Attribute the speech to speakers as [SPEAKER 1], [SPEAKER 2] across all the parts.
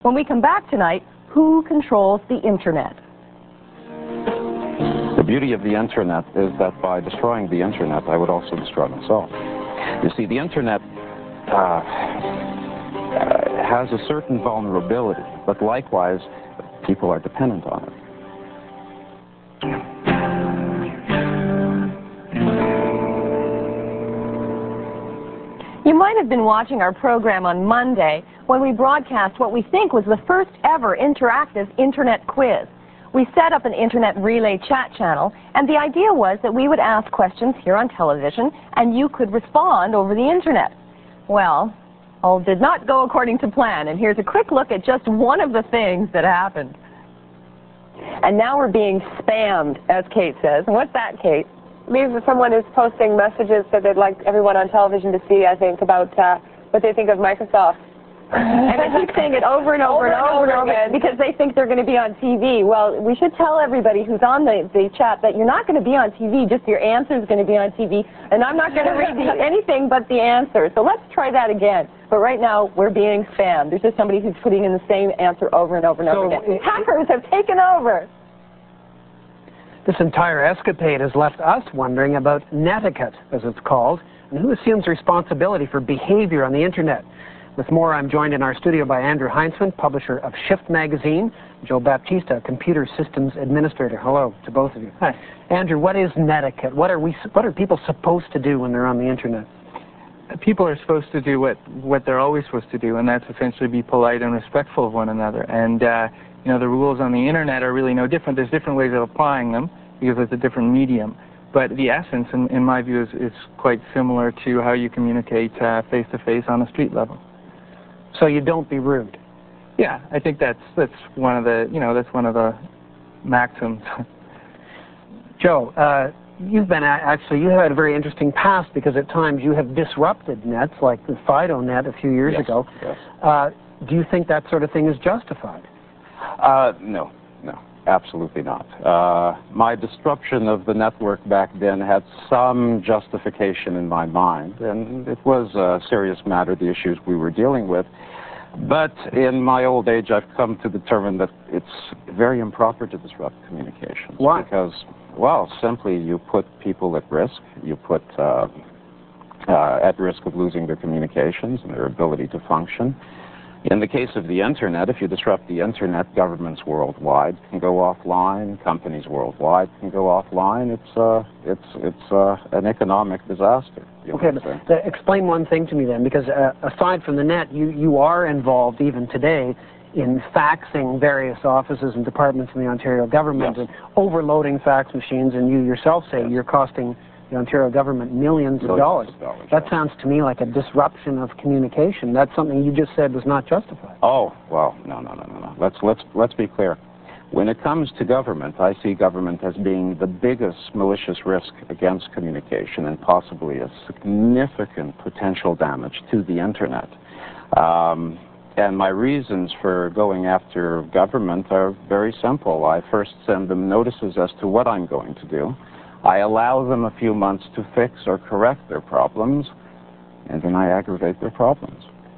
[SPEAKER 1] When we come back tonight, who controls the Internet?
[SPEAKER 2] The beauty of the Internet is that by destroying the Internet, I would also destroy myself. You see, the Internet has a certain vulnerability, but likewise, people are dependent on it.
[SPEAKER 1] You might have been watching our program on Monday when we broadcast what we think was the first ever interactive Internet quiz. We set up an Internet relay chat channel, and the idea was that we would ask questions here on television, and you could respond over the Internet. Well, all did not go according to plan, and here's a quick look at just one of the things that happened. And now we're being spammed, as Kate says. And what's that, Kate?
[SPEAKER 3] Maybe someone is posting messages that they'd like everyone on television to see, I think, about what they think of Microsoft.
[SPEAKER 1] And they keep saying it over and over and over again because they think they're going to be on TV. Well, we should tell everybody who's on the chat that you're not going to be on TV, just your answer is going to be on TV, and I'm not going to read anything but the answer. So let's try that again. But right now, we're being spammed. There's just somebody who's putting in the same answer over and over and over again. Hackers have taken over.
[SPEAKER 4] This entire escapade has left us wondering about netiquette, as it's called, and who assumes responsibility for behavior on the Internet. With more, I'm joined in our studio by Andrew Heinzman, publisher of Shift magazine, Joe Baptista, computer systems administrator. Hello to both of you.
[SPEAKER 5] Hi.
[SPEAKER 4] Andrew, what is netiquette? What are people supposed to do when they're on the Internet?
[SPEAKER 5] People are supposed to do what they're always supposed to do, and that's essentially be polite and respectful of one another. And you know, the rules on the Internet are really no different. There's different ways of applying them because it's a different medium. But the essence, in my view, is quite similar to how you communicate face-to-face on a street level.
[SPEAKER 4] So you don't be rude.
[SPEAKER 5] Yeah, I think that's one of the maxims.
[SPEAKER 4] Joe, you've been you had a very interesting past because at times you have disrupted nets like the FidoNet a few years ago.
[SPEAKER 2] Yes.
[SPEAKER 4] Do you think that sort of thing is justified?
[SPEAKER 2] No, absolutely not. My disruption of the network back then had some justification in my mind, and it was a serious matter, the issues we were dealing with. But in my old age, I've come to determine that it's very improper to disrupt communications.
[SPEAKER 4] Why?
[SPEAKER 2] Because, well, simply you put people at risk. You put at risk of losing their communications and their ability to function. In the case of the Internet, if you disrupt the Internet, governments worldwide can go offline, companies worldwide can go offline. It's an economic disaster.
[SPEAKER 4] Okay, but explain one thing to me then, because aside from the net, you are involved even today in faxing various offices and departments in the Ontario government,
[SPEAKER 2] yes,
[SPEAKER 4] and overloading fax machines, and you yourself say, yes, you're costing the Ontario government millions of dollars. That sounds to me like a disruption of communication. That's something you just said was not justified.
[SPEAKER 2] Oh, well, no. Let's be clear. When it comes to government, I see government as being the biggest malicious risk against communication and possibly a significant potential damage to the Internet. And my reasons for going after government are very simple. I first send them notices as to what I'm going to do. I allow them a few months to fix or correct their problems, and then I aggravate their problems.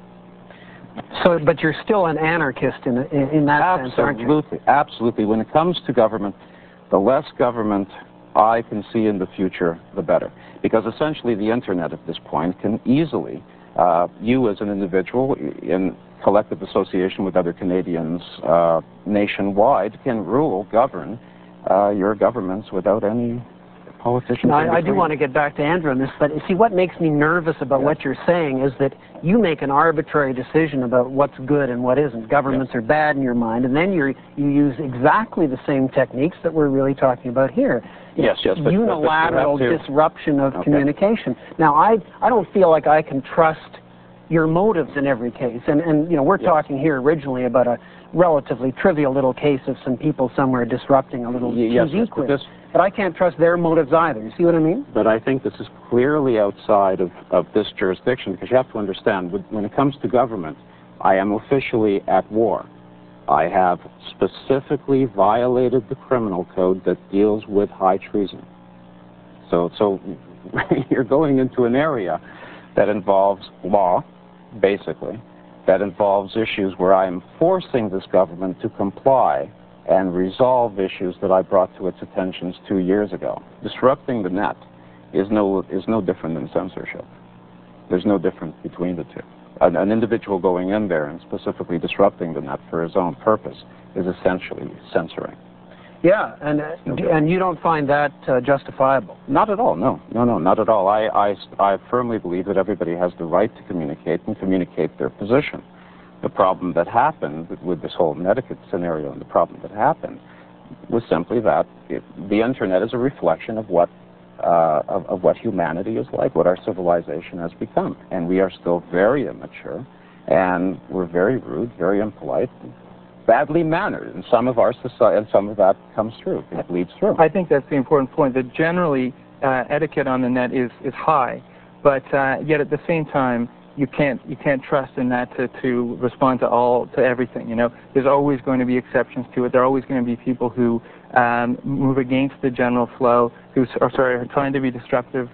[SPEAKER 4] So, but you're still an anarchist in that sense, aren't you?
[SPEAKER 2] Absolutely. When it comes to government, the less government I can see in the future, the better. Because essentially the Internet at this point can easily, you as an individual in collective association with other Canadians nationwide, can govern your governments without any politicians.
[SPEAKER 4] I do want to get back to Andrew on this, but see, what makes me nervous about what you're saying is that you make an arbitrary decision about what's good and what isn't. Governments are bad in your mind, and then you use exactly the same techniques that we're really talking about here.
[SPEAKER 2] Yes.
[SPEAKER 4] Unilateral disruption of communication. Now, I don't feel like I can trust your motives in every case, and you know, we're talking here originally about a relatively trivial little case of some people somewhere disrupting a little TV quiz. But I can't trust their motives either. You see what I mean?
[SPEAKER 2] But I think this is clearly outside of this jurisdiction, because you have to understand, when it comes to government, I am officially at war. I have specifically violated the criminal code that deals with high treason. So you're going into an area that involves law, basically, that involves issues where I am forcing this government to comply and resolve issues that I brought to its attention 2 years ago. Disrupting the net is no different than censorship. There's no difference between the two. An individual going in there and specifically disrupting the net for his own purpose is essentially censoring.
[SPEAKER 4] Yeah, and you don't find that justifiable?
[SPEAKER 2] Not at all, no, not at all. I firmly believe that everybody has the right to communicate and communicate their position. The problem that happened with this whole etiquette scenario, and the problem that happened was simply that the internet is a reflection of what humanity is like, what our civilization has become, and we are still very immature, and we're very rude, very impolite, badly mannered, and some of our society, and some of that comes through. It bleeds through.
[SPEAKER 5] I think that's the important point. That generally etiquette on the net is high, but yet at the same time you can't trust in that to respond to everything. You know, there's always going to be exceptions to it. There are always going to be people who move against the general flow, are trying to be disruptive,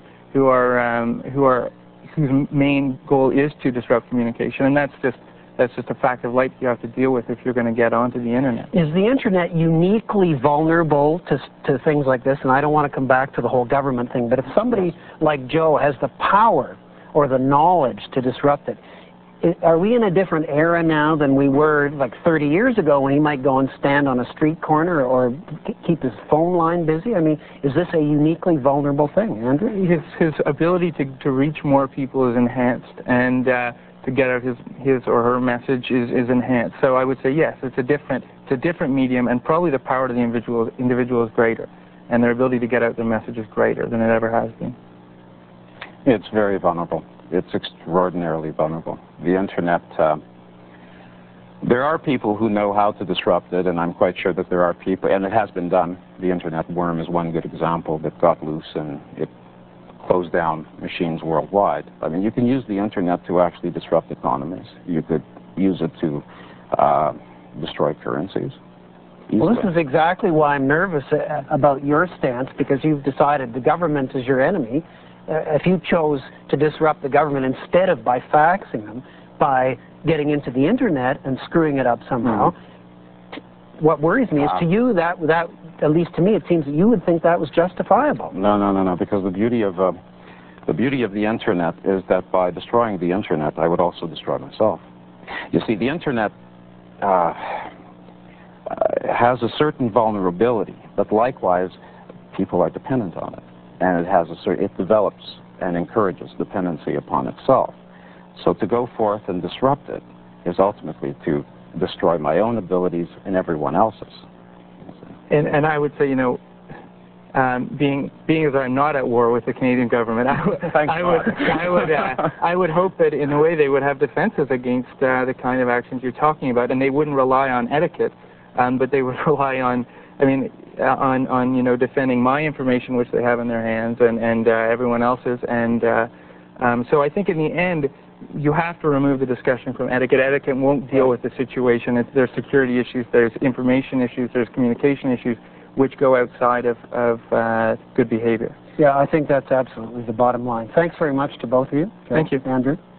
[SPEAKER 5] whose main goal is to disrupt communication, and that's just a fact of life you have to deal with if you're going to get onto the internet.
[SPEAKER 4] Is the internet uniquely vulnerable to things like this? And I don't want to come back to the whole government thing, but if somebody like Joe has the power or the knowledge to disrupt it, are we in a different era now than we were like 30 years ago when he might go and stand on a street corner or keep his phone line busy? I mean, is this a uniquely vulnerable thing, Andrew?
[SPEAKER 5] His ability to reach more people is enhanced, and to get out his or her message is enhanced. So I would say yes, it's a different medium, and probably the power to the individual is greater, and their ability to get out their message is greater than it ever has been.
[SPEAKER 2] It's very vulnerable. It's extraordinarily vulnerable. The internet, there are people who know how to disrupt it, and I'm quite sure that there are people, and it has been done. The internet worm is one good example that got loose, and it closed down machines worldwide. I mean, you can use the internet to actually disrupt economies. You could use it to destroy currencies. Easily.
[SPEAKER 4] Well, this is exactly why I'm nervous about your stance, because you've decided the government is your enemy. If you chose to disrupt the government instead of by faxing them, by getting into the internet and screwing it up somehow, what worries me is to you that, at least to me, it seems that you would think that was justifiable.
[SPEAKER 2] No, because the beauty of the internet is that by destroying the internet, I would also destroy myself. You see, the internet has a certain vulnerability, but likewise, people are dependent on it. And it develops and encourages dependency upon itself. So to go forth and disrupt it is ultimately to destroy my own abilities and everyone else's.
[SPEAKER 5] And I would say, you know, being as I'm not at war with the Canadian government, I would hope that in a way they would have defenses against the kind of actions you're talking about, and they wouldn't rely on etiquette, but they would rely on, on you know, defending my information, which they have in their hands, and everyone else's, and so I think in the end you have to remove the discussion from etiquette. Etiquette won't deal with the situation. There's security issues, there's information issues, there's communication issues, which go outside of good behavior.
[SPEAKER 4] Yeah, I think that's absolutely the bottom line. Thanks very much to both of you.
[SPEAKER 5] Thank you,
[SPEAKER 4] Andrew.